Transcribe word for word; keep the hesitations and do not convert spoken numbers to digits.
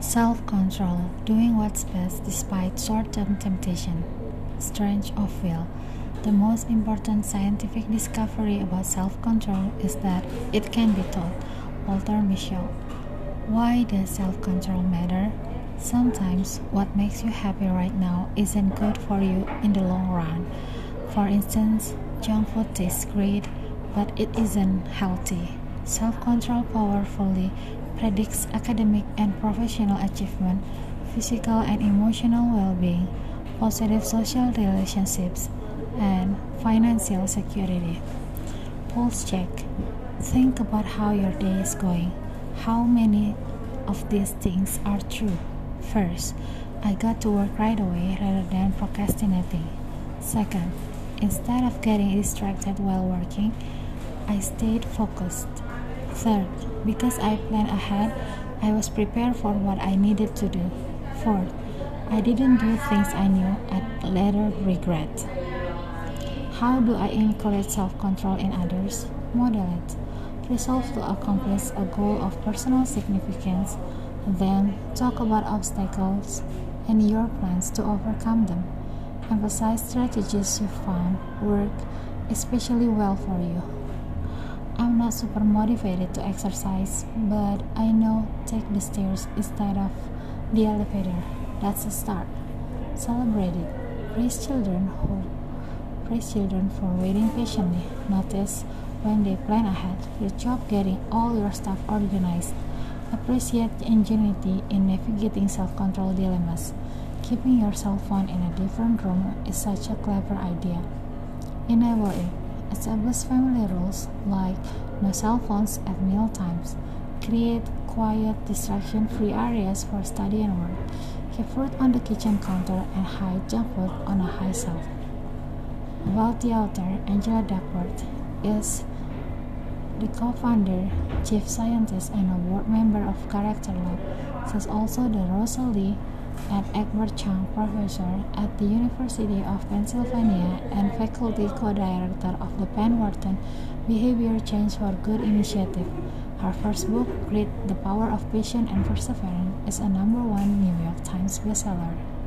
Self-control, doing what's best despite short-term temptation. Strength of will. The most important scientific discovery about self-control is that it can be taught. Walter Mischel. Why does self-control matter? Sometimes what makes you happy right now isn't good for you in the long run. For instance, junk food tastes great, but it isn't healthy. Self-control powerfully predicts academic and professional achievement, physical and emotional well-being, positive social relationships, and financial security. Pulse check. Think about how your day is going. How many of these things are true? First, I got to work right away rather than procrastinating. Second, instead of getting distracted while working, I stayed focused. Third, because I planned ahead, I was prepared for what I needed to do. Fourth, I didn't do things I knew I'd later regret. How do I encourage self-control in others? Model it. Resolve to accomplish a goal of personal significance, then talk about obstacles and your plans to overcome them. Emphasize strategies you found work especially well for you. I'm not super motivated to exercise, but I know take the stairs instead of the elevator. That's a start. Celebrate it. Praise children who praise children for waiting patiently. Notice when they plan ahead. Good job getting all your stuff organized. Appreciate the ingenuity in navigating self-control dilemmas. Keeping your cell phone in a different room is such a clever idea. Enable it. Establish family rules like no cell phones at meal times. Create quiet, distraction-free areas for study and work. Keep fruit on the kitchen counter and hide junk food on a high shelf. About the author, Angela Duckworth is the co-founder, chief scientist, and a board member of Character Lab. She's also the Rosalie and Egbert Chung Professor at the University of Pennsylvania and faculty co-director of the Penn Wharton Behavior Change for Good initiative. Her first book, Grit: The Power of Patience and Perseverance, is a number one New York Times bestseller.